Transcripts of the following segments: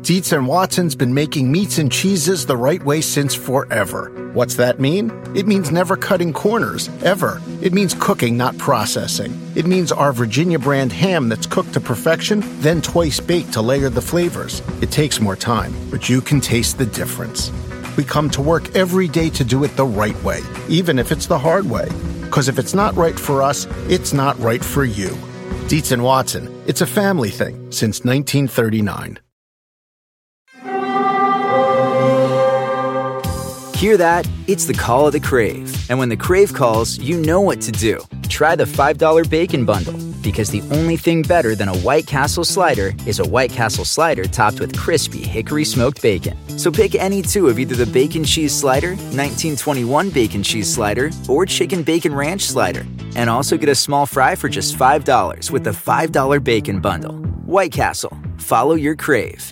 Dietz and Watson's been making meats and cheeses the right way since forever. What's that mean? It means never cutting corners, ever. It means cooking, not processing. It means our Virginia brand ham that's cooked to perfection, then twice baked to layer the flavors. It takes more time, but you can taste the difference. We come to work every day to do it the right way, even if it's the hard way. Because if it's not right for us, it's not right for you. Dietz and Watson, it's a family thing since 1939. Hear that? It's the call of the Crave. And when the Crave calls, you know what to do. Try the $5 Bacon Bundle, because the only thing better than a White Castle slider is a White Castle slider topped with crispy hickory smoked bacon. So pick any two of either the Bacon Cheese Slider, 1921 Bacon Cheese Slider, or Chicken Bacon Ranch Slider. And also get a small fry for just $5 with the $5 Bacon Bundle. White Castle. Follow your Crave.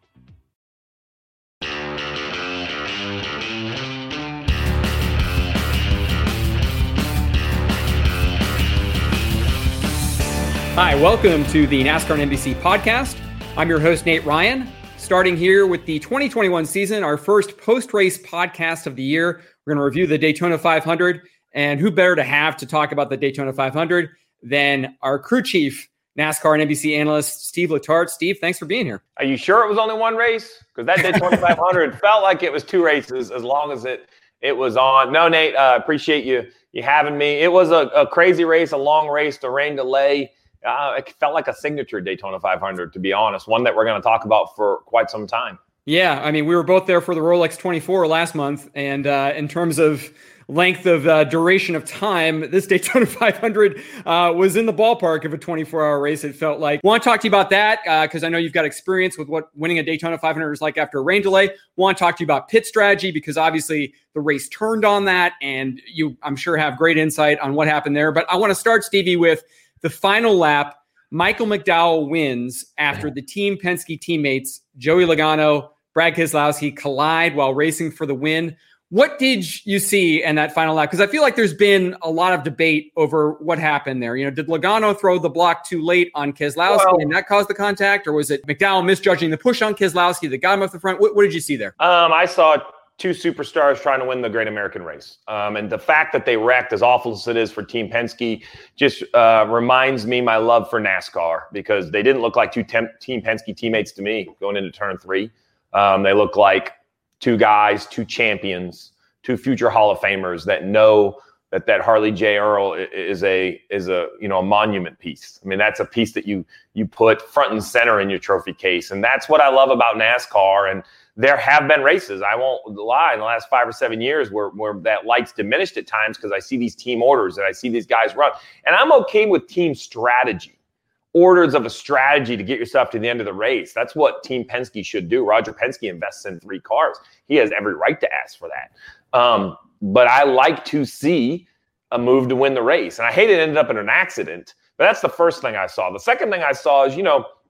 Hi, welcome to the NASCAR and NBC podcast. I'm your host, Nate Ryan. Starting here with the 2021 season, our first post-race podcast of the year. We're going to review the Daytona 500, and who better to have to talk about the Daytona 500 than our crew chief, NASCAR and NBC analyst, Steve Letarte. Steve, thanks for being here. Are you sure it was only one race? Because that Daytona 500 felt like it was two races as long as it was on. No, Nate, appreciate you having me. It was a crazy race, a long race, the rain delay. It felt like a signature Daytona 500, to be honest, one that we're going to talk about for quite some time. Yeah, I mean, we were both there for the Rolex 24 last month, and in terms of length of duration of time, this Daytona 500 was in the ballpark of a 24-hour race, it felt like. Want to talk to you about that because I know you've got experience with what winning a Daytona 500 is like after a rain delay. Want to talk to you about pit strategy because obviously the race turned on that, and you, I'm sure, have great insight on what happened there. But I want to start, Stevie, with the final lap. Michael McDowell wins after the Team Penske teammates, Joey Logano, Brad Keselowski, collide while racing for the win. What did you see in that final lap? Because I feel like there's been a lot of debate over what happened there. You know, did Logano throw the block too late on Keselowski and that caused the contact? Or was it McDowell misjudging the push on Keselowski that got him off the front? What did you see there? I saw two superstars trying to win the Great American Race. And the fact that they wrecked, as awful as it is for Team Penske, just reminds me my love for NASCAR, because they didn't look like two Team Penske teammates to me going into turn three. They look like two guys, two champions, two future Hall of Famers that know that Harley J. Earl is a monument piece. I mean, that's a piece that you put front and center in your trophy case. And that's what I love about NASCAR. And there have been races, I won't lie, in the last 5 or 7 years where that light's diminished at times because I see these team orders and I see these guys run. And I'm okay with team strategy, orders of a strategy to get yourself to the end of the race. That's what Team Penske should do. Roger Penske invests in 3 cars. He has every right to ask for that. But I like to see a move to win the race. And I hate it ended up in an accident, but that's the first thing I saw. The second thing I saw is,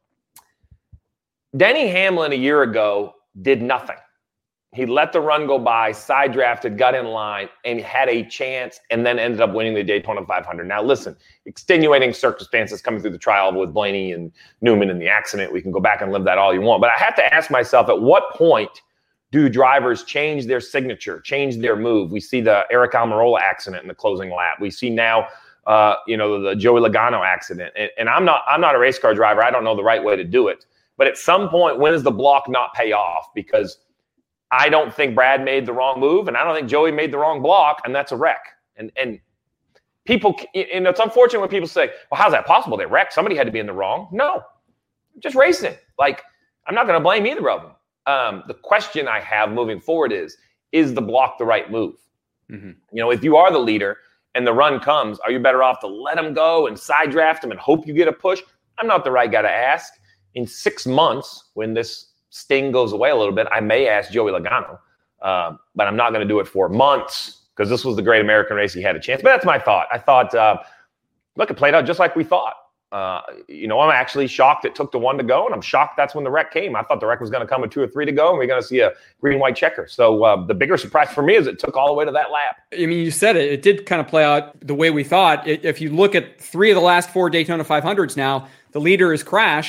Denny Hamlin a year ago did nothing. He let the run go by, side drafted, got in line, and had a chance, and then ended up winning the Daytona 500. Now, listen, extenuating circumstances coming through the trial with Blaney and Newman and the accident. We can go back and live that all you want. But I have to ask myself, at what point do drivers change their signature, change their move? We see the Eric Almirola accident in the closing lap. We see now, the Joey Logano accident. And I'm not a race car driver. I don't know the right way to do it. But at some point, when does the block not pay off? Because I don't think Brad made the wrong move, and I don't think Joey made the wrong block, and that's a wreck. And people, it's unfortunate when people say, well, how's that possible? They wrecked. Somebody had to be in the wrong. No, just racing. Like, I'm not going to blame either of them. The question I have moving forward is the block the right move? Mm-hmm. If you are the leader and the run comes, are you better off to let them go and side draft them and hope you get a push? I'm not the right guy to ask. In 6 months, when this sting goes away a little bit, I may ask Joey Logano, but I'm not going to do it for months because this was the Great American Race. He had a chance. But that's my thought. I thought, look, it played out just like we thought. I'm actually shocked it took the 1 to go, and I'm shocked that's when the wreck came. I thought the wreck was going to come with 2 or 3 to go, and we're going to see a green-white checker. So the bigger surprise for me is it took all the way to that lap. I mean, you said it. It did kind of play out the way we thought. If you look at 3 of the last 4 Daytona 500s now, the leader has crashed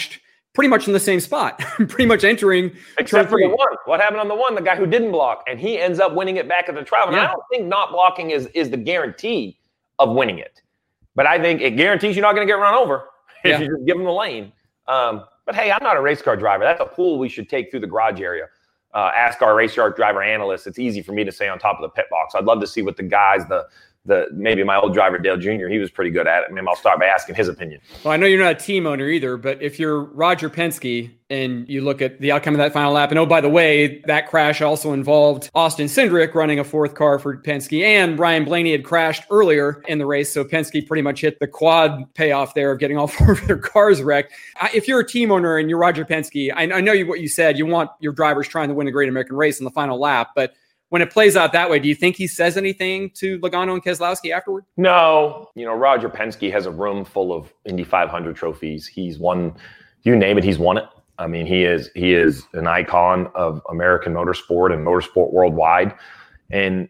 pretty much in the same spot, pretty much entering. Except for the one. What happened on the one? The guy who didn't block, and he ends up winning it back at the trial. And I don't think not blocking is the guarantee of winning it. But I think it guarantees you're not going to get run over if you just give them the lane. But hey, I'm not a race car driver. That's a pool we should take through the garage area. Ask our race car driver analysts. It's easy for me to say on top of the pit box. I'd love to see what the guys, maybe my old driver, Dale Jr., he was pretty good at it. Maybe I'll start by asking his opinion. Well, I know you're not a team owner either, but if you're Roger Penske and you look at the outcome of that final lap, and oh, by the way, that crash also involved Austin Cindric running a fourth car for Penske, and Ryan Blaney had crashed earlier in the race, so Penske pretty much hit the quad payoff there of getting all four of their cars wrecked. If you're a team owner and you're Roger Penske, I know what you said, you want your drivers trying to win a Great American Race in the final lap, but when it plays out that way, do you think he says anything to Logano and Keselowski afterward? No. Roger Penske has a room full of Indy 500 trophies. He's won, you name it, he's won it. I mean, he is an icon of American motorsport and motorsport worldwide. And,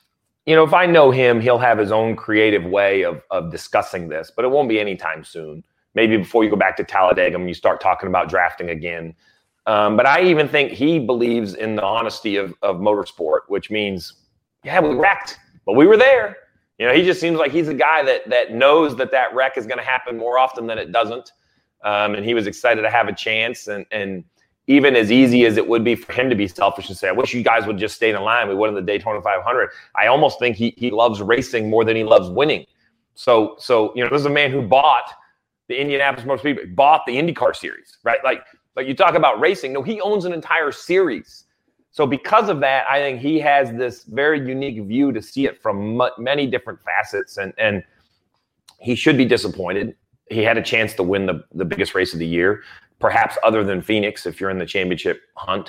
if I know him, he'll have his own creative way of discussing this, but it won't be anytime soon. Maybe before you go back to Talladega and you start talking about drafting again. But I even think he believes in the honesty of motorsport, which means, we wrecked, but we were there. He just seems like he's a guy that knows that wreck is going to happen more often than it doesn't. And he was excited to have a chance. And even as easy as it would be for him to be selfish and say, I wish you guys would just stay in line. We won the Daytona 500. I almost think he loves racing more than he loves winning. So this is a man who bought the Indianapolis Motor Speedway, bought the IndyCar series, right? Like you talk about racing. No, he owns an entire series. So because of that, I think he has this very unique view to see it from many different facets. And he should be disappointed. He had a chance to win the biggest race of the year, perhaps other than Phoenix if you're in the championship hunt.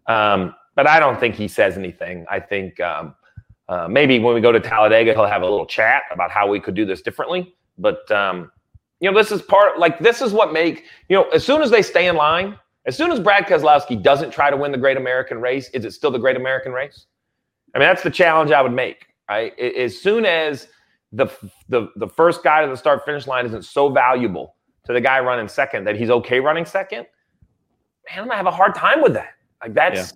But I don't think he says anything. I think maybe when we go to Talladega, he'll have a little chat about how we could do this differently. But this is this is what as soon as they stay in line, as soon as Brad Keselowski doesn't try to win the Great American Race, is it still the Great American Race? I mean, that's the challenge I would make, right? As soon as the first guy to the start finish line isn't so valuable to the guy running second that he's okay running second, man, I'm gonna have a hard time with that. Like that's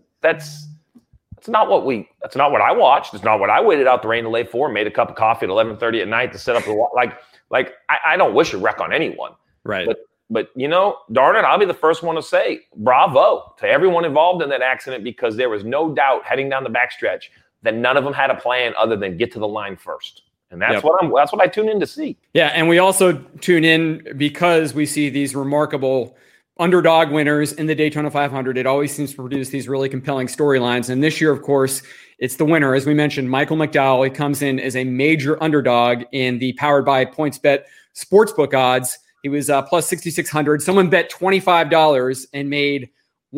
not what I watched. It's not what I waited out the rain to lay for, made a cup of coffee at 11:30 at night to set up the I don't wish a wreck on anyone. Right. But darn it, I'll be the first one to say bravo to everyone involved in that accident, because there was no doubt heading down the backstretch that none of them had a plan other than get to the line first. And that's what I tune in to see. Yeah, and we also tune in because we see these remarkable underdog winners in the Daytona 500. It always seems to produce these really compelling storylines. And this year, of course, it's the winner. As we mentioned, Michael McDowell, he comes in as a major underdog in the Powered by PointsBet Sportsbook odds. He was plus 6,600. Someone bet $25 and made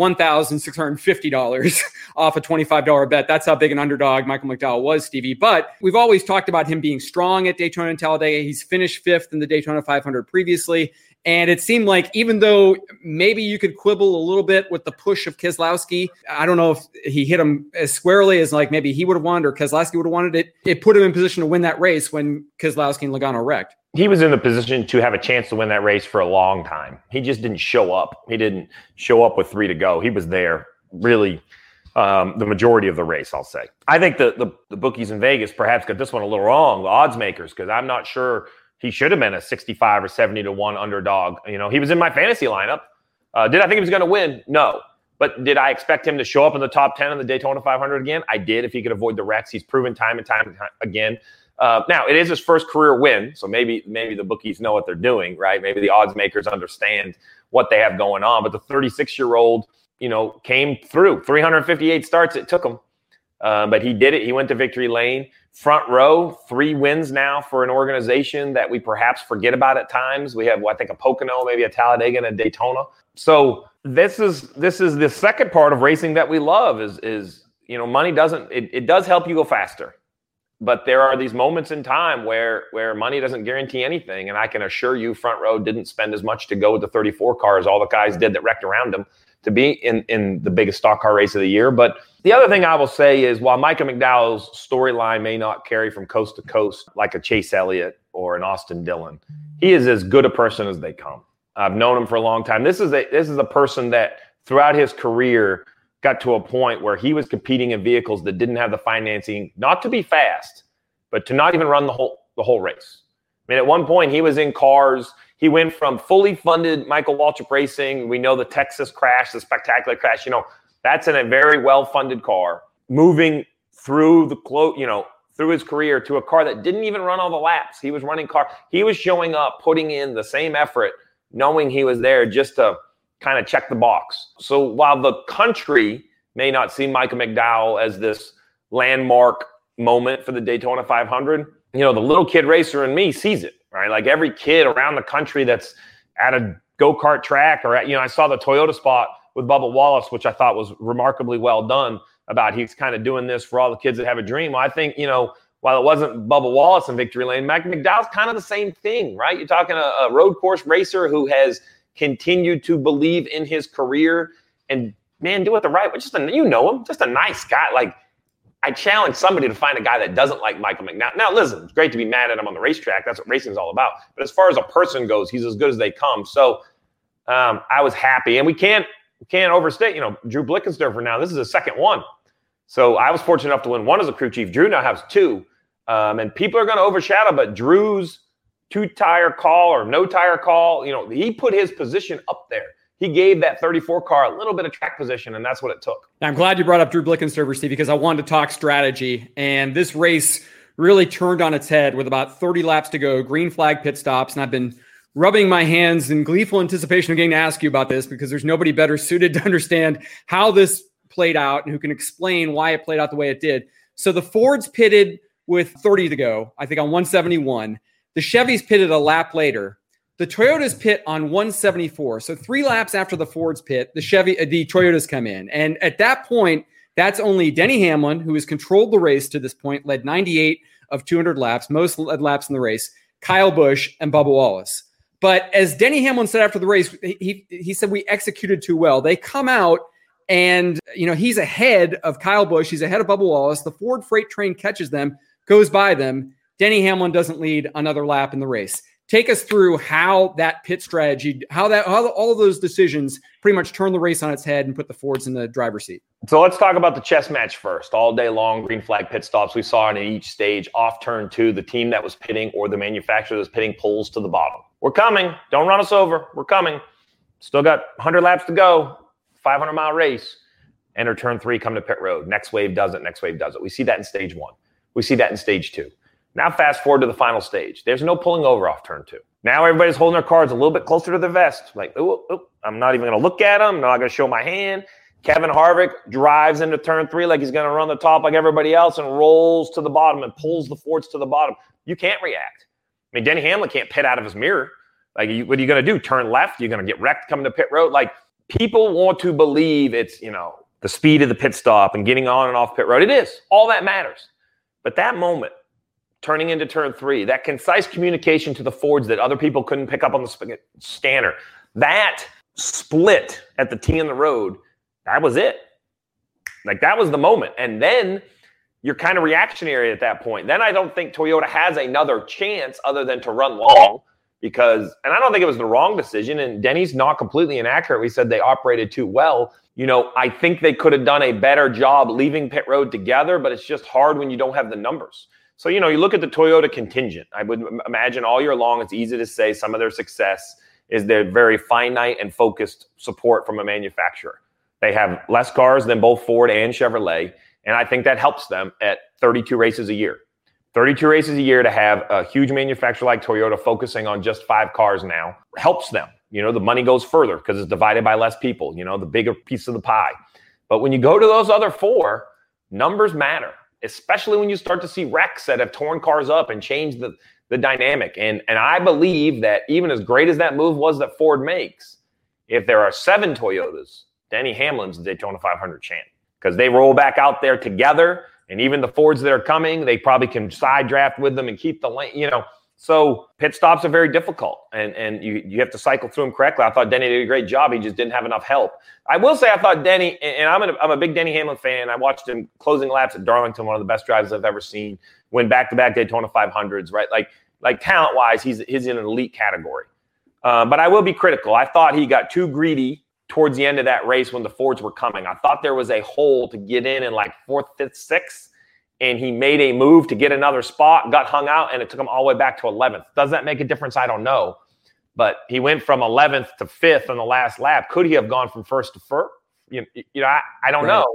$1,650 off a $25 bet. That's how big an underdog Michael McDowell was, Stevie. But we've always talked about him being strong at Daytona and Talladega. He's finished fifth in the Daytona 500 previously. And it seemed like even though maybe you could quibble a little bit with the push of Keselowski, I don't know if he hit him as squarely as like maybe he would have won or Keselowski would have wanted it. It put him in position to win that race when Keselowski and Logano wrecked. He was in the position to have a chance to win that race for a long time. He just didn't show up. He didn't show up with 3 to go. He was there really the majority of the race, I'll say. I think the bookies in Vegas perhaps got this one a little wrong, the odds makers, because I'm not sure he should have been a 65 or 70 to 1 underdog. He was in my fantasy lineup. Did I think he was going to win? No. But did I expect him to show up in the top 10 in the Daytona 500 again? I did, if he could avoid the wrecks. He's proven time and time again. Now, it is his first career win, so maybe the bookies know what they're doing, right? Maybe the odds makers understand what they have going on. But the 36-year-old, came through. 358 starts it took him. But he did it. He went to victory lane. Front row, 3 wins now for an organization that we perhaps forget about at times. We have, I think, a Pocono, maybe a Talladega, and a Daytona. So this is the second part of racing that we love is money doesn't, it does help you go faster. But there are these moments in time where money doesn't guarantee anything. And I can assure you Front Row didn't spend as much to go with the 34 car as all the guys did that wrecked around him to be in the biggest stock car race of the year. But the other thing I will say is while Michael McDowell's storyline may not carry from coast to coast like a Chase Elliott or an Austin Dillon, he is as good a person as they come. I've known him for a long time. This is a person that throughout his career got to a point where he was competing in vehicles that didn't have the financing, not to be fast, but to not even run the whole race. I mean, at one point he was in cars. He went from fully funded Michael Waltrip Racing. We know the Texas crash, the spectacular crash. That's in a very well-funded car, moving through through his career to a car that didn't even run all the laps. He was running car. He was showing up, putting in the same effort, knowing he was there just to kind of check the box. So while the country may not see Michael McDowell as this landmark moment for the Daytona 500, the little kid racer in me sees it, right? Like every kid around the country that's at a go-kart track or I saw the Toyota spot with Bubba Wallace, which I thought was remarkably well done about he's kind of doing this for all the kids that have a dream. Well, I think, while it wasn't Bubba Wallace in Victory Lane, Mike McDowell's kind of the same thing, right? You're talking a road course racer who has continued to believe in his career and, man, do it the right way. Just a nice guy. Like, I challenge somebody to find a guy that doesn't like Michael McDowell. Now, listen, it's great to be mad at him on the racetrack. That's what racing is all about. But as far as a person goes, he's as good as they come. So I was happy. And we can't overstate, Drew Blickensderfer now. This is his second one. So I was fortunate enough to win one as a crew chief. Drew now has two. And people are going to overshadow, but Drew's two-tire call or no-tire call, he put his position up there. He gave that 34 car a little bit of track position, and that's what it took. I'm glad you brought up Drew Blickensderfer, Steve, because I wanted to talk strategy. And this race really turned on its head with about 30 laps to go, green flag pit stops. And I've been rubbing my hands in gleeful anticipation of getting to ask you about this because there's nobody better suited to understand how this played out and who can explain why it played out the way it did. So the Fords pitted with 30 to go, I think on 171. The Chevys pitted a lap later. The Toyotas pit on 174. So 3 laps after the Fords pit, the Toyotas come in. And at that point, that's only Denny Hamlin, who has controlled the race to this point, led 98 of 200 laps, most led laps in the race, Kyle Busch, and Bubba Wallace. But as Denny Hamlin said after the race, he said, we executed too well. They come out and, he's ahead of Kyle Busch. He's ahead of Bubba Wallace. The Ford freight train catches them, goes by them. Denny Hamlin doesn't lead another lap in the race. Take us through how that pit strategy, how all of those decisions pretty much turn the race on its head and put the Fords in the driver's seat. So let's talk about the chess match first. All day long, green flag pit stops. We saw it in each stage. Off turn 2, the team that was pitting or the manufacturer that was pitting pulls to the bottom. We're coming. Don't run us over. We're coming. Still got 100 laps to go. 500-mile race. Enter turn 3, come to pit road. Next wave does it. Next wave does it. We see that in stage 1. We see that in stage 2. Now fast forward to the final stage. There's no pulling over off turn 2. Now everybody's holding their cards a little bit closer to their vest. Like, I'm not even going to look at them. I'm not going to show my hand. Kevin Harvick drives into turn 3 like he's going to run the top like everybody else and rolls to the bottom and pulls the Fords to the bottom. You can't react. I mean, Denny Hamlin can't pit out of his mirror. Like, what are you going to do? Turn left? You're going to get wrecked coming to pit road? Like, people want to believe it's, the speed of the pit stop and getting on and off pit road. It is. All that matters. But that moment, turning into turn 3, that concise communication to the Fords that other people couldn't pick up on the scanner, that split at the T in the road, that was it. Like, that was the moment. And then you're kind of reactionary at that point. Then I don't think Toyota has another chance other than to run long because, and I don't think it was the wrong decision, and Denny's not completely inaccurate. We said they operated too well. I think they could have done a better job leaving pit road together, but it's just hard when you don't have the numbers. So, you look at the Toyota contingent. I would imagine all year long, it's easy to say some of their success is their very finite and focused support from a manufacturer. They have less cars than both Ford and Chevrolet, and I think that helps them at 32 races a year. 32 races a year to have a huge manufacturer like Toyota focusing on just 5 cars now helps them. The money goes further because it's divided by less people, the bigger piece of the pie. But when you go to those other 4, numbers matter. Especially when you start to see wrecks that have torn cars up and changed the dynamic. And I believe that even as great as that move was that Ford makes, if there are 7 Toyotas, Denny Hamlin's the Daytona 500 champ because they roll back out there together. And even the Fords that are coming, they probably can side draft with them and keep the lane, So pit stops are very difficult, and you have to cycle through them correctly. I thought Denny did a great job. He just didn't have enough help. I will say I thought Denny, and I'm a big Denny Hamlin fan. I watched him closing laps at Darlington, one of the best drives I've ever seen. Win back-to-back Daytona 500s, right? Like talent-wise, he's in an elite category. But I will be critical. I thought he got too greedy towards the end of that race when the Fords were coming. I thought there was a hole to get in like 4th, 5th, 6th, and he made a move to get another spot, got hung out, and it took him all the way back to 11th. Does that make a difference? I don't know. But he went from 11th to 5th on the last lap. Could he have gone from 1st to 1st? I don't know.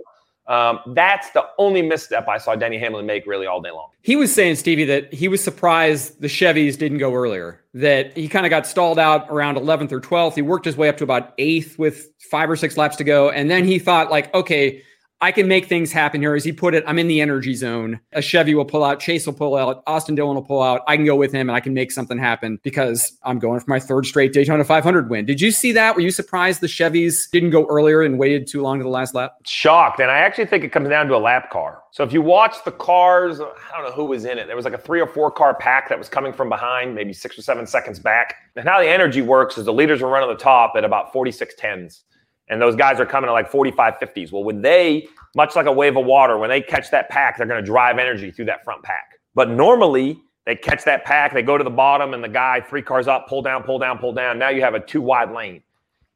That's the only misstep I saw Denny Hamlin make really all day long. He was saying, Stevie, that he was surprised the Chevys didn't go earlier, that he kind of got stalled out around 11th or 12th. He worked his way up to about 8th with 5 or 6 laps to go. And then he thought like, okay, I can make things happen here. As he put it, I'm in the energy zone. A Chevy will pull out, Chase will pull out, Austin Dillon will pull out. I can go with him and I can make something happen because I'm going for my 3rd straight Daytona 500 win. Did you see that? Were you surprised the Chevys didn't go earlier and waited too long to the last lap? Shocked. And I actually think it comes down to a lap car. So if you watch the cars, I don't know who was in it. There was like a 3 or 4 car pack that was coming from behind, maybe 6 or 7 seconds back. And how the energy works is the leaders were running the top at about 46.10s. And those guys are coming at like 45.50s. Well, when they, much like a wave of water, when they catch that pack, they're going to drive energy through that front pack. But normally, they catch that pack, they go to the bottom, and the guy 3 cars up, pull down, pull down, pull down. Now you have a 2-wide lane.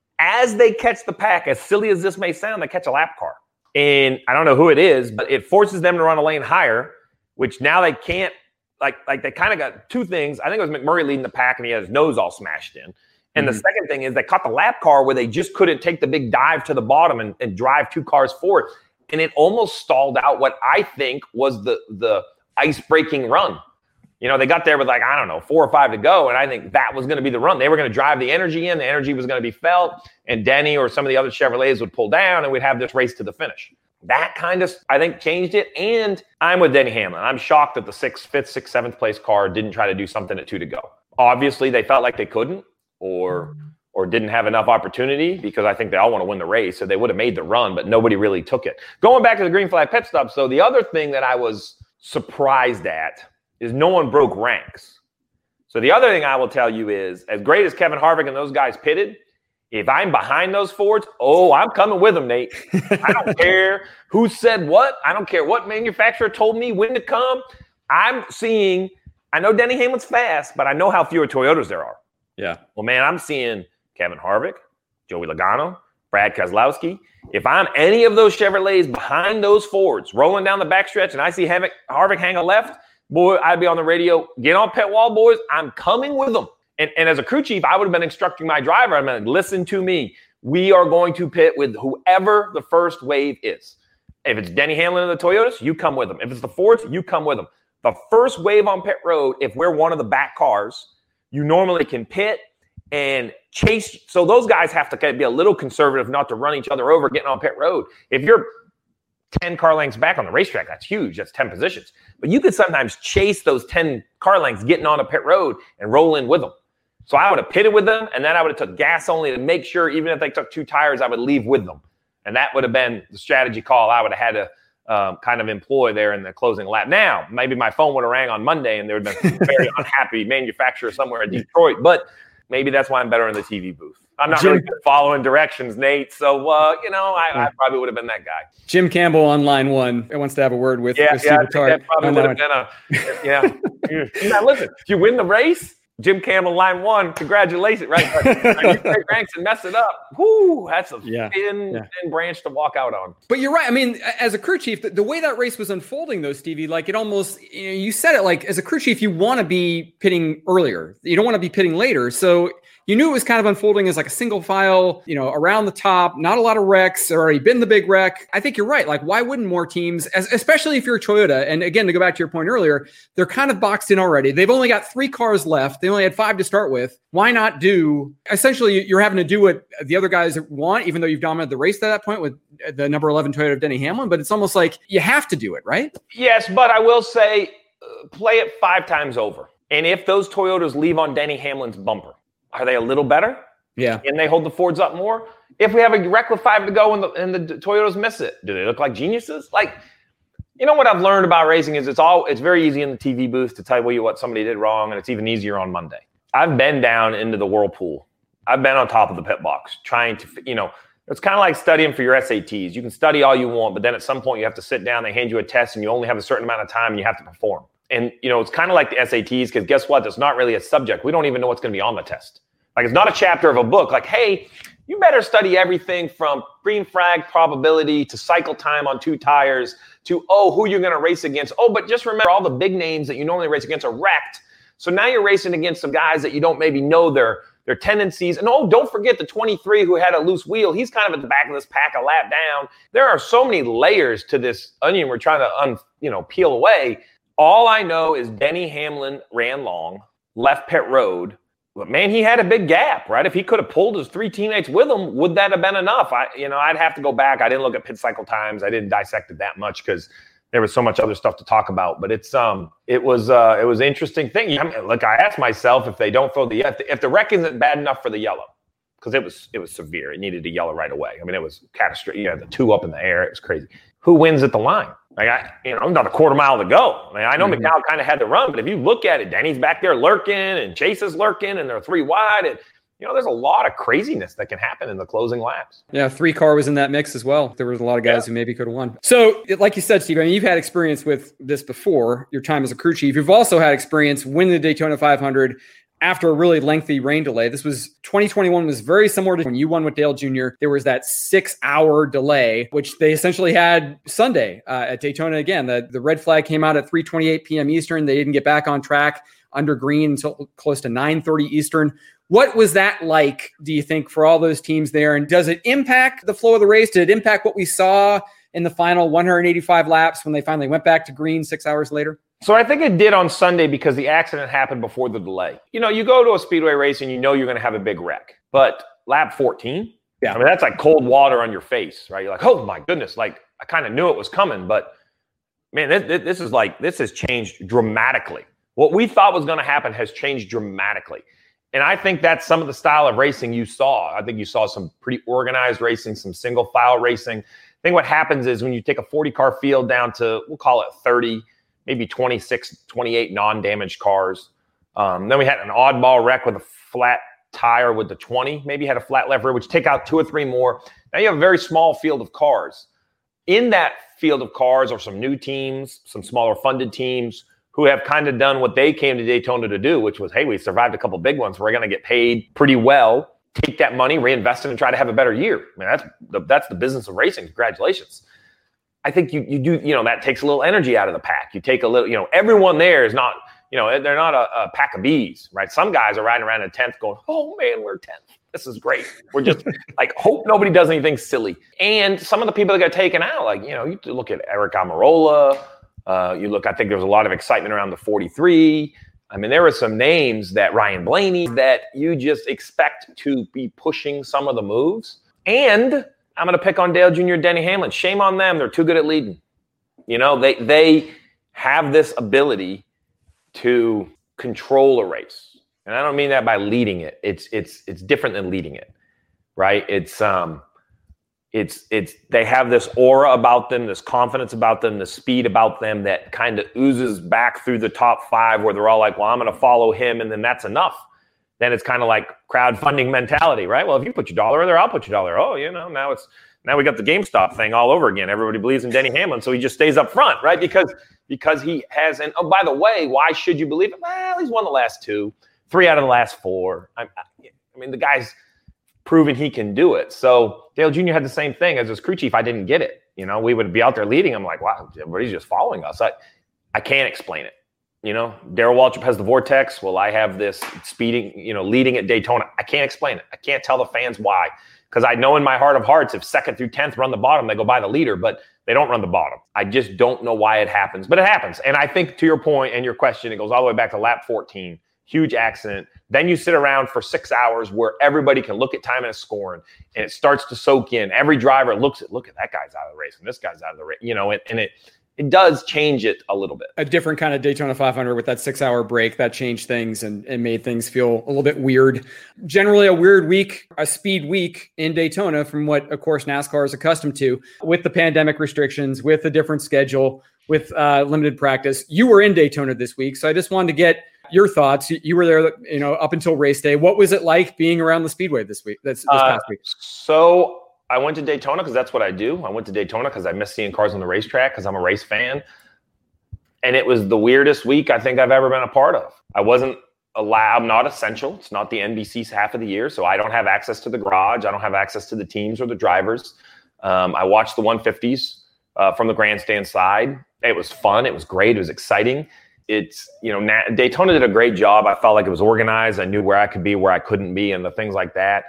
As they catch the pack, as silly as this may sound, they catch a lap car. And I don't know who it is, but it forces them to run a lane higher, which now they can't, like they kind of got 2 things. I think it was McMurray leading the pack, and he had his nose all smashed in. And the second thing is they caught the lap car where they just couldn't take the big dive to the bottom and drive 2 cars forward. And it almost stalled out what I think was the ice-breaking run. They got there with 4 or 5 to go, and I think that was going to be the run. They were going to drive the energy in. The energy was going to be felt, and Denny or some of the other Chevrolets would pull down, and we'd have this race to the finish. That kind of, I think, changed it. And I'm with Denny Hamlin. I'm shocked that the 5th, 6th, 7th place car didn't try to do something at 2 to go. Obviously, they felt like they couldn't. Or didn't have enough opportunity because I think they all want to win the race. So they would have made the run, but nobody really took it. Going back to the green flag pit stop. So the other thing that I was surprised at is no one broke ranks. So the other thing I will tell you is, as great as Kevin Harvick and those guys pitted, if I'm behind those Fords, I'm coming with them, Nate. I don't care who said what. I don't care what manufacturer told me when to come. I know Denny Hamlin's fast, but I know how fewer Toyotas there are. Yeah. Well, man, I'm seeing Kevin Harvick, Joey Logano, Brad Keselowski. If I'm any of those Chevrolets behind those Fords rolling down the backstretch and I see Harvick hang a left, boy, I'd be on the radio, get on pit wall, boys. I'm coming with them. And as a crew chief, I would have been instructing my driver. I'm like, listen to me. We are going to pit with whoever the first wave is. If it's Denny Hamlin and the Toyotas, you come with them. If it's the Fords, you come with them. The first wave on pit road, if we're one of the back cars, you normally can pit and chase. So those guys have to be a little conservative not to run each other over getting on pit road. If you're 10 car lengths back on the racetrack, that's huge. That's 10 positions. But you could sometimes chase those 10 car lengths getting on a pit road and roll in with them. So I would have pitted with them, and then I would have took gas only to make sure even if they took 2 tires, I would leave with them. And that would have been the strategy call I would have had to kind of employ there in the closing lap. Now, maybe my phone would have rang on Monday and there would have been a very unhappy manufacturer somewhere in Detroit, but maybe that's why I'm better in the TV booth. I'm not really following directions, Nate. So, I probably would have been that guy. Jim Campbell on line 1 wants to have a word with Steve Letarte. That probably would have been Now, listen, if you win the race, Jim Campbell, line 1, congratulations, right? You take ranks and mess it up. Whoo, that's a thin branch to walk out on. But you're right. I mean, as a crew chief, the way that race was unfolding, though, Stevie, it almost, you said it, as a crew chief, you want to be pitting earlier. You don't want to be pitting later. So you knew it was kind of unfolding as a single file, around the top, not a lot of wrecks, already been the big wreck. I think you're right. Why wouldn't more teams, especially if you're a Toyota, and again, to go back to your point earlier, they're kind of boxed in already. They've only got 3 cars left. They only had 5 to start with. Why not essentially you're having to do what the other guys want, even though you've dominated the race at that point with the number 11 Toyota of Denny Hamlin, but it's almost like you have to do it, right? Yes, but I will say, play it 5 times over. And if those Toyotas leave on Denny Hamlin's bumper, are they a little better? Yeah. Can they hold the Fords up more? If we have a wreck with 5 to go and the Toyotas miss it, do they look like geniuses? What I've learned about racing is it's very easy in the TV booth to tell you what somebody did wrong, and it's even easier on Monday. I've been down into the whirlpool. I've been on top of the pit box trying to, it's kind of like studying for your SATs. You can study all you want, but then at some point you have to sit down, they hand you a test, and you only have a certain amount of time and you have to perform. And, it's kind of like the SATs, because guess what? That's not really a subject. We don't even know what's going to be on the test. Like, it's not a chapter of a book. Like, hey, you better study everything from green flag probability to cycle time on 2 tires to, who you're going to race against. But just remember, all the big names that you normally race against are wrecked. So now you're racing against some guys that you don't maybe know their tendencies. And don't forget the 23 who had a loose wheel. He's kind of at the back of this pack, a lap down. There are so many layers to this onion we're trying to peel away. All I know is Denny Hamlin ran long, left pit road. But man, he had a big gap, right? If he could have pulled his 3 teammates with him, would that have been enough? I'd have to go back. I didn't look at pit cycle times. I didn't dissect it that much because there was so much other stuff to talk about. But it was an interesting thing. I mean, look, I asked myself if they don't throw if the wreck isn't bad enough for the yellow, because it was severe. It needed a yellow right away. I mean, it was catastrophic. You had the 2 up in the air. It was crazy. Who wins at the line? Like, not a quarter mile to go. I know McDowell kind of had to run, but if you look at it, Denny's back there lurking and Chase is lurking and they're 3 wide. And, there's a lot of craziness that can happen in the closing laps. Yeah, 3-car was in that mix as well. There was a lot of guys who maybe could have won. So, like you said, Steve, you've had experience with this before, your time as a crew chief. You've also had experience winning the Daytona 500 after a really lengthy rain delay. 2021 was very similar to when you won with Dale Jr. There was that 6-hour delay, which they essentially had Sunday at Daytona again. The red flag came out at 3:28 p.m. Eastern. They didn't get back on track under green until close to 9:30 Eastern. What was that like, do you think, for all those teams there? And does it impact the flow of the race? Did it impact what we saw in the final 185 laps when they finally went back to green 6 hours later? So I think it did on Sunday because the accident happened before the delay. You go to a speedway race and you're going to have a big wreck. But lap 14, that's like cold water on your face, right? You're like, oh my goodness, like I kind of knew it was coming, but man, this has changed dramatically. What we thought was going to happen has changed dramatically. And I think that's some of the style of racing you saw. I think you saw some pretty organized racing, some single file racing. I think what happens is when you take a 40-car field down to, we'll call it 30, maybe 26, 28 non-damaged cars. Then we had an oddball wreck with a flat tire with the 20, maybe had a flat left rear, which take out 2 or 3 more. Now you have a very small field of cars. In that field of cars are some new teams, some smaller funded teams who have kind of done what they came to Daytona to do, which was, hey, we survived a couple big ones. We're going to get paid pretty well, take that money, reinvest it, and try to have a better year. I mean, that's the business of racing. Congratulations. I think you do, that takes a little energy out of the pack. You take a little, everyone there is not, they're not a pack of bees, right? Some guys are riding around in 10th going, oh man, we're 10th. This is great. We're just like, hope nobody does anything silly. And some of the people that got taken out, like, you look at Eric Almirola. I think there was a lot of excitement around the 43. I mean, there were some names that Ryan Blaney that you just expect to be pushing some of the moves. And I'm going to pick on Dale Jr. and Denny Hamlin. Shame on them. They're too good at leading. They have this ability to control a race. And I don't mean that by leading it. It's different than leading it, right? They have this aura about them, this confidence about them, the speed about them that kind of oozes back through the top 5 where they're all like, well, I'm going to follow him. And then that's enough. Then it's kind of like crowdfunding mentality, right? Well, if you put your dollar in there, I'll put your dollar. Oh, now we got the GameStop thing all over again. Everybody believes in Denny Hamlin, so he just stays up front, right? Because he has, and oh, by the way, why should you believe it? Well, he's won the last 2, 3 out of the last 4. I mean, the guy's proven he can do it. So Dale Jr. had the same thing as his crew chief. I didn't get it. We would be out there leading. I'm like, wow, everybody's just following us. I can't explain it. Darrell Waltrip has the Vortex. Well, I have this speeding, leading at Daytona. I can't explain it. I can't tell the fans why. Because I know in my heart of hearts, if 2nd through 10th run the bottom, they go by the leader, but they don't run the bottom. I just don't know why it happens, but it happens. And I think to your point and your question, it goes all the way back to lap 14. Huge accident. Then you sit around for 6 hours where everybody can look at time and scoring, and it starts to soak in. Every driver look at that guy's out of the race and this guy's out of the race, and it does change it a little bit. A different kind of Daytona 500 with that 6-hour break that changed things and made things feel a little bit weird. Generally a weird week, a speed week in Daytona from what, of course, NASCAR is accustomed to with the pandemic restrictions, with a different schedule, with limited practice. You were in Daytona this week, so I just wanted to get your thoughts. You were there, up until race day. What was it like being around the Speedway this past week? So I went to Daytona because that's what I do. I went to Daytona because I miss seeing cars on the racetrack because I'm a race fan. And it was the weirdest week I think I've ever been a part of. I wasn't I'm not essential. It's not the NBC's half of the year, so I don't have access to the garage. I don't have access to the teams or the drivers. I watched the 150s from the grandstand side. It was fun. It was great. It was exciting. It's, Daytona did a great job. I felt like it was organized. I knew where I could be, where I couldn't be, and the things like that.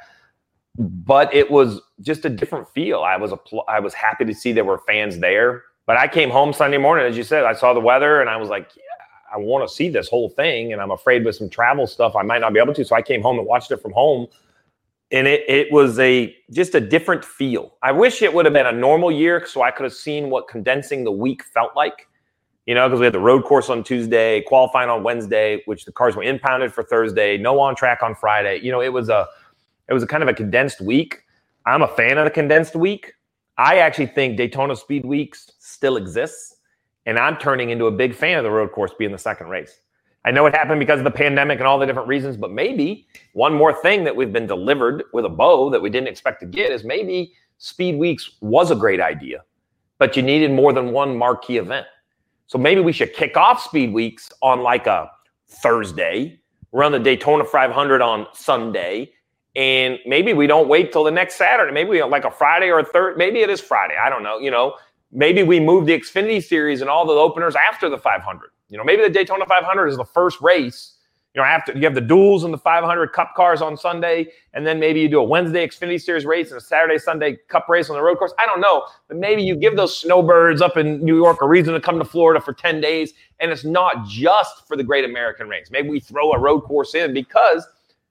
But it was just a different feel. I was happy to see there were fans there. But I came home Sunday morning, as you said, I saw the weather, and I was like, yeah, I want to see this whole thing, and I'm afraid with some travel stuff I might not be able to. So I came home and watched it from home. And it was just a different feel. I wish it would have been a normal year so I could have seen what condensing the week felt like. Because we had the road course on Tuesday, qualifying on Wednesday, which the cars were impounded for Thursday, no on track on Friday. It was a kind of a condensed week. I'm a fan of the condensed week. I actually think Daytona Speed Weeks still exists, and I'm turning into a big fan of the road course being the second race. I know it happened because of the pandemic and all the different reasons, but maybe one more thing that we've been delivered with a bow that we didn't expect to get is maybe Speed Weeks was a great idea, but you needed more than one marquee event. So maybe we should kick off Speed Weeks on like a Thursday, run the Daytona 500 on Sunday, and maybe we don't wait till the next Saturday. Maybe we like a Friday or a third. Maybe it is Friday. I don't know. Maybe we move the Xfinity Series and all the openers after the 500. Maybe the Daytona 500 is the first race. After you have the duels and the 500 Cup cars on Sunday, and then maybe you do a Wednesday Xfinity Series race and a Saturday, Sunday Cup race on the road course. I don't know, but maybe you give those snowbirds up in New York a reason to come to Florida for 10 days, and it's not just for the Great American Race. Maybe we throw a road course in because,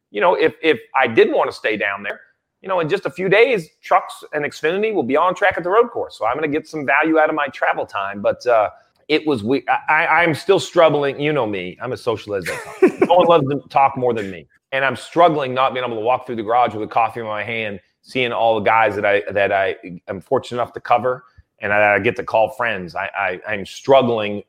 if I did want to stay down there, in just a few days, trucks and Xfinity will be on track at the road course. So I'm going to get some value out of my travel time, but it was weird. I'm still struggling. You know me. I'm a socialist. No one loves to talk more than me. And I'm struggling not being able to walk through the garage with a coffee in my hand, seeing all the guys that I am fortunate enough to cover and I get to call friends. I'm struggling.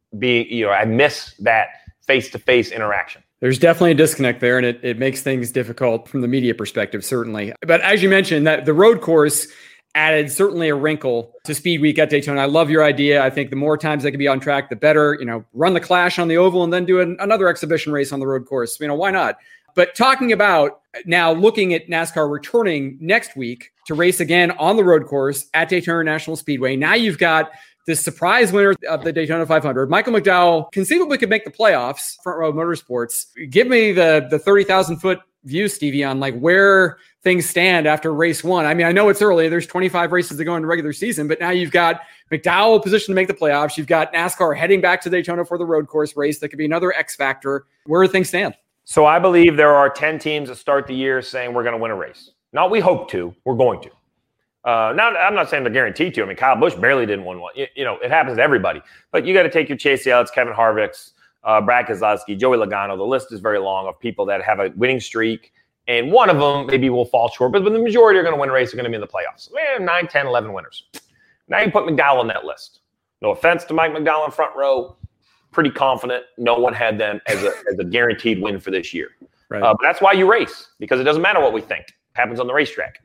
I miss that face-to-face interaction. There's definitely a disconnect there, and it makes things difficult from the media perspective, certainly. But as you mentioned, that the road course added certainly a wrinkle to Speed Week at Daytona. I love your idea. I think the more times they can be on track, the better. Run the Clash on the oval and then do another exhibition race on the road course. Why not? But talking about now looking at NASCAR returning next week to race again on the road course at Daytona International Speedway. Now you've got this surprise winner of the Daytona 500. Michael McDowell conceivably could make the playoffs, Front Row Motorsports. Give me the 30,000 foot view, Stevie, on like where things stand after race one. I know it's early. There's 25 races to go in the regular season, but now you've got McDowell positioned to make the playoffs. You've got NASCAR heading back to Daytona for the road course race. That could be another X factor. Where do things stand? So I believe there are 10 teams that start the year saying we're going to win a race. Not we hope to, we're going to. Now, I'm not saying they're guaranteed to. Kyle Busch barely didn't win one. It happens to everybody. But you got to take your Chase Elliott's, Kevin Harvick's, Brad Keselowski, Joey Logano. The list is very long of people that have a winning streak. And one of them maybe will fall short. But the majority are going to win a race. Are going to be in the playoffs. 9, 10, 11 winners. Now you put McDowell on that list. No offense to Mike McDowell in Front Row. Pretty confident no one had them as a guaranteed win for this year. Right. But that's why you race. Because it doesn't matter what we think. It happens on the racetrack.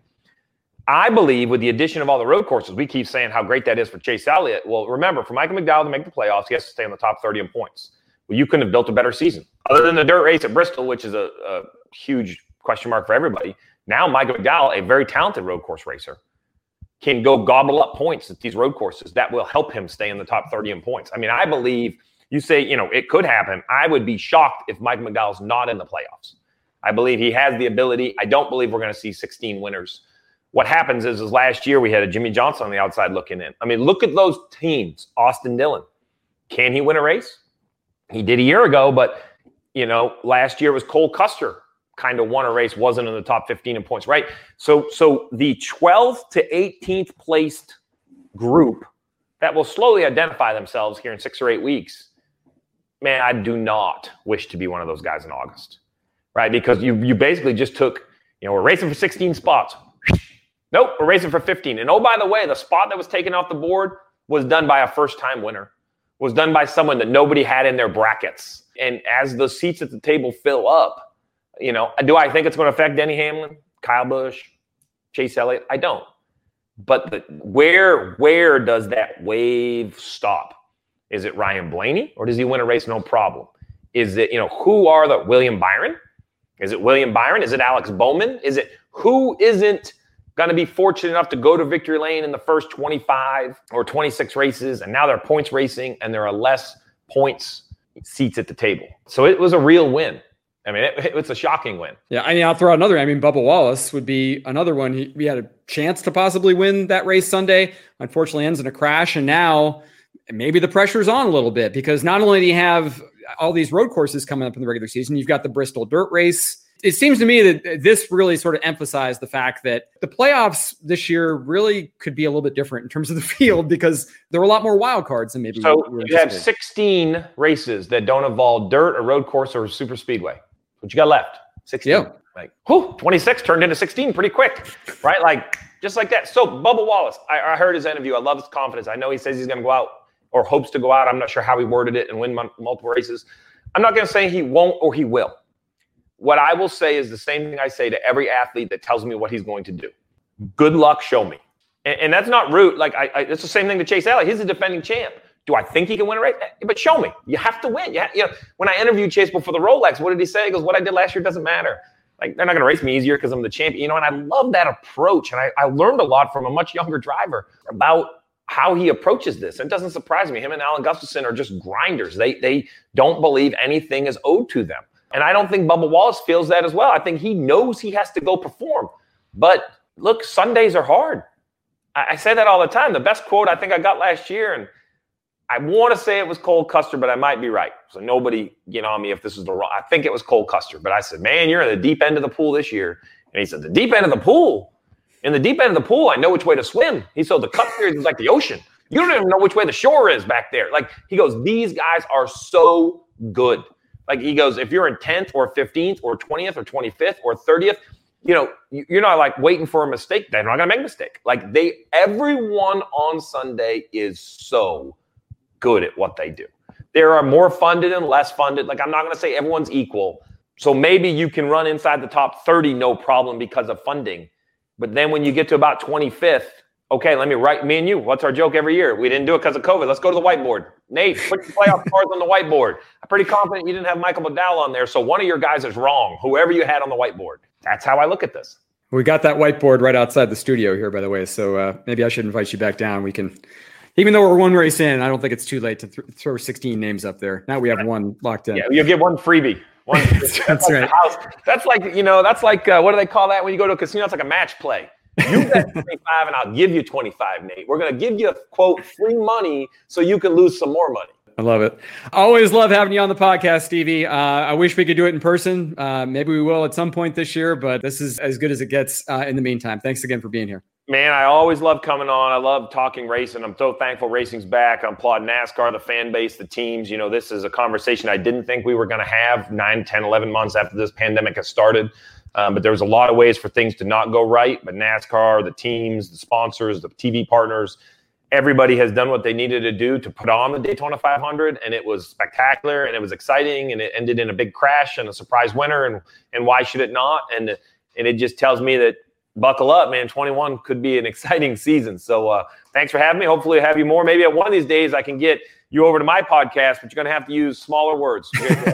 I believe with the addition of all the road courses, we keep saying how great that is for Chase Elliott. Well, remember, for Michael McDowell to make the playoffs, he has to stay in the top 30 in points. Well, you couldn't have built a better season. Other than the dirt race at Bristol, which is a huge question mark for everybody. Now, Michael McDowell, a very talented road course racer, can go gobble up points at these road courses. That will help him stay in the top 30 in points. I believe you say, it could happen. I would be shocked if Michael McDowell's not in the playoffs. I believe he has the ability. I don't believe we're going to see 16 winners. What happens is last year we had a Jimmy Johnson on the outside looking in. Look at those teams. Austin Dillon. Can he win a race? He did a year ago, but, last year was Cole Custer kind of won a race, wasn't in the top 15 in points, right? So the 12th to 18th placed group that will slowly identify themselves here in 6 or 8 weeks, man, I do not wish to be one of those guys in August, right? Because you basically just took, we're racing for 16 spots. Nope, we're racing for 15. And oh, by the way, the spot that was taken off the board was done by a first-time winner, was done by someone that nobody had in their brackets. And as the seats at the table fill up, do I think it's going to affect Denny Hamlin, Kyle Busch, Chase Elliott? I don't. But where does that wave stop? Is it Ryan Blaney, or does he win a race no problem? Is it, who are the William Byron? Is it William Byron? Is it Alex Bowman? Is it who isn't going to be fortunate enough to go to victory lane in the first 25 or 26 races, and now they're points racing and there are less points seats at the table. So it was a real win. I mean, it's a shocking win. Yeah, I mean, I'll throw out another. I mean, Bubba Wallace would be another one. He had a chance to possibly win that race Sunday. Unfortunately, ends in a crash. And now maybe the pressure's on a little bit, because not only do you have all these road courses coming up in the regular season, you've got the Bristol Dirt Race. It seems to me that this really sort of emphasized the fact that the playoffs this year really could be a little bit different in terms of the field, because there were a lot more wild cards than maybe. So you have 16 races that don't involve dirt, a road course, or super speedway. What you got left? 16. Yeah. Like, 26 turned into 16 pretty quick, right? Like, just like that. So Bubba Wallace, I heard his interview. I love his confidence. I know he says he's going to go out or hopes to go out. I'm not sure how he worded it and win multiple races. I'm not going to say he won't or he will. What I will say is the same thing I say to every athlete that tells me what he's going to do. Good luck, show me. And that's not rude. Like, it's the same thing to Chase Elliott. He's a defending champ. Do I think he can win a race? But show me. You have to win. When I interviewed Chase before the Rolex, what did he say? He goes, what I did last year doesn't matter. Like, they're not going to race me easier because I'm the champion. And I love that approach. And I learned a lot from a much younger driver about how he approaches this. And it doesn't surprise me. Him and Alan Gustafson are just grinders. They don't believe anything is owed to them. And I don't think Bubba Wallace feels that as well. I think he knows he has to go perform. But look, Sundays are hard. I say that all the time. The best quote I think I got last year, and I want to say it was Cole Custer, but I might be right. So nobody get on me if this is the wrong. I think it was Cole Custer. But I said, man, you're in the deep end of the pool this year. And he said, the deep end of the pool? In the deep end of the pool, I know which way to swim. He said, the Cup Series is like the ocean. You don't even know which way the shore is back there. Like, he goes, these guys are so good. Like, he goes, if you're in 10th or 15th or 20th or 25th or 30th, you're not like waiting for a mistake. They're not going to make a mistake. Like, everyone on Sunday is so good at what they do. There are more funded and less funded. Like, I'm not going to say everyone's equal. So maybe you can run inside the top 30, no problem, because of funding. But then when you get to about 25th, okay, let me write me and you. What's our joke every year? We didn't do it because of COVID. Let's go to the whiteboard. Nate, put your playoff cards on the whiteboard. I'm pretty confident you didn't have Michael McDowell on there, so one of your guys is wrong, whoever you had on the whiteboard. That's how I look at this. We got that whiteboard right outside the studio here, by the way, so maybe I should invite you back down. We can, even though we're one race in, I don't think it's too late to throw 16 names up there. Now we have one locked in. Yeah, you'll get one freebie. That's right. That's like, what do they call that when you go to a casino? It's like a match play. You bet 25 and I'll give you 25, Nate. We're going to give you, quote, free money so you can lose some more money. I love it. Always love having you on the podcast, Stevie. I wish we could do it in person. Maybe we will at some point this year, but this is as good as it gets in the meantime. Thanks again for being here. Man, I always love coming on. I love talking racing. I'm so thankful racing's back. I applaud NASCAR, the fan base, the teams. This is a conversation I didn't think we were going to have 9, 10, 11 months after this pandemic has started. But there was a lot of ways for things to not go right. But NASCAR, the teams, the sponsors, the TV partners, everybody has done what they needed to do to put on the Daytona 500. And it was spectacular and it was exciting. And it ended in a big crash and a surprise winner. And why should it not? And it just tells me that buckle up, man. 21 could be an exciting season. So thanks for having me. Hopefully I'll have you more. Maybe at one of these days I can get you over to my podcast, but you're going to have to use smaller words.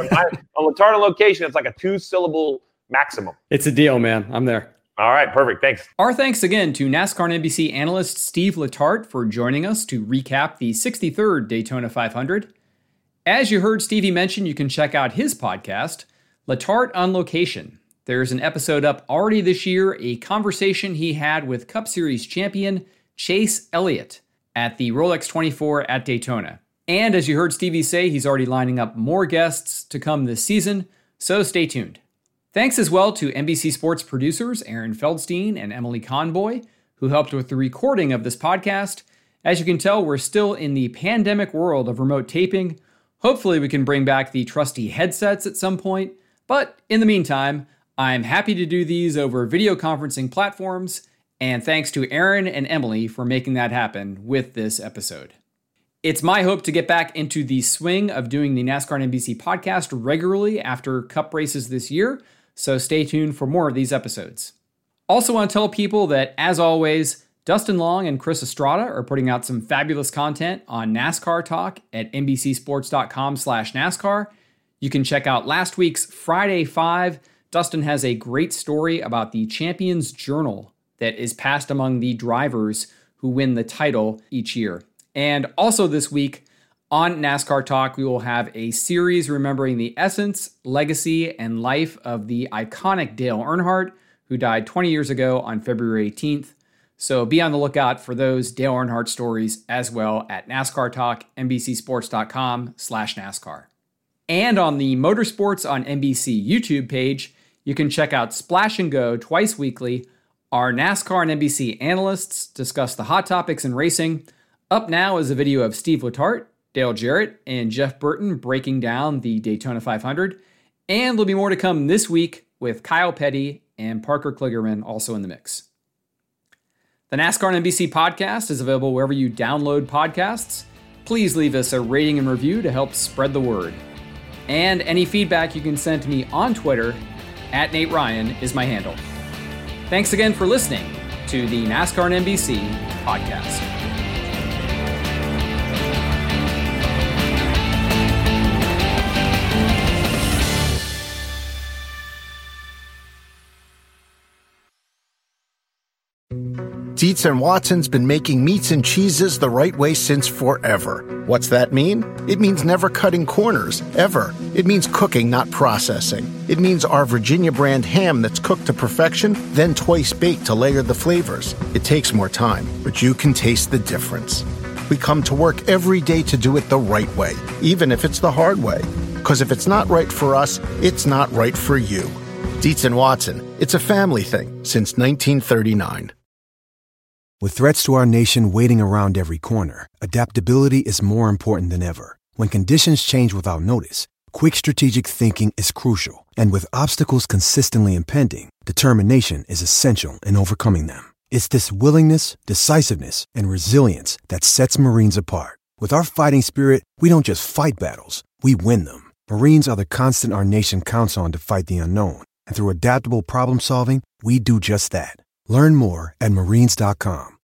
On Letard Location, it's like a 2-syllable maximum. It's a deal, man. I'm there. All right, perfect. Thanks. Our thanks again to NASCAR and NBC analyst Steve Letarte for joining us to recap the 63rd Daytona 500. As you heard Stevie mention, you can check out his podcast, Letarte on Location. There's an episode up already this year, a conversation he had with Cup Series champion Chase Elliott at the Rolex 24 at Daytona. And as you heard Stevie say, he's already lining up more guests to come this season, so stay tuned. Thanks as well to NBC Sports producers Aaron Feldstein and Emily Conboy, who helped with the recording of this podcast. As you can tell, we're still in the pandemic world of remote taping. Hopefully we can bring back the trusty headsets at some point, but in the meantime, I'm happy to do these over video conferencing platforms, and thanks to Aaron and Emily for making that happen with this episode. It's my hope to get back into the swing of doing the NASCAR and NBC podcast regularly after Cup races this year, so stay tuned for more of these episodes. Also want to tell people that, as always, Dustin Long and Chris Estrada are putting out some fabulous content on NASCAR Talk at NBCSports.com/NASCAR. You can check out last week's Friday 5. Dustin has a great story about the Champions Journal that is passed among the drivers who win the title each year. And also this week on NASCAR Talk, we will have a series remembering the essence, legacy, and life of the iconic Dale Earnhardt, who died 20 years ago on February 18th. So be on the lookout for those Dale Earnhardt stories as well at NASCAR Talk, NBCSports.com/NASCAR. And on the Motorsports on NBC YouTube page, you can check out Splash and Go twice weekly. Our NASCAR and NBC analysts discuss the hot topics in racing. Up now is a video of Steve Letarte, Dale Jarrett, and Jeff Burton breaking down the Daytona 500. And there'll be more to come this week with Kyle Petty and Parker Kligerman also in the mix. The NASCAR and NBC podcast is available wherever you download podcasts. Please leave us a rating and review to help spread the word. And any feedback you can send to me on Twitter, @NateRyan is my handle. Thanks again for listening to the NASCAR and NBC podcast. Dietz & Watson's been making meats and cheeses the right way since forever. What's that mean? It means never cutting corners, ever. It means cooking, not processing. It means our Virginia brand ham that's cooked to perfection, then twice baked to layer the flavors. It takes more time, but you can taste the difference. We come to work every day to do it the right way, even if it's the hard way. Because if it's not right for us, it's not right for you. Dietz & Watson, it's a family thing since 1939. With threats to our nation waiting around every corner, adaptability is more important than ever. When conditions change without notice, quick strategic thinking is crucial. And with obstacles consistently impending, determination is essential in overcoming them. It's this willingness, decisiveness, and resilience that sets Marines apart. With our fighting spirit, we don't just fight battles, we win them. Marines are the constant our nation counts on to fight the unknown. And through adaptable problem solving, we do just that. Learn more at Marines.com.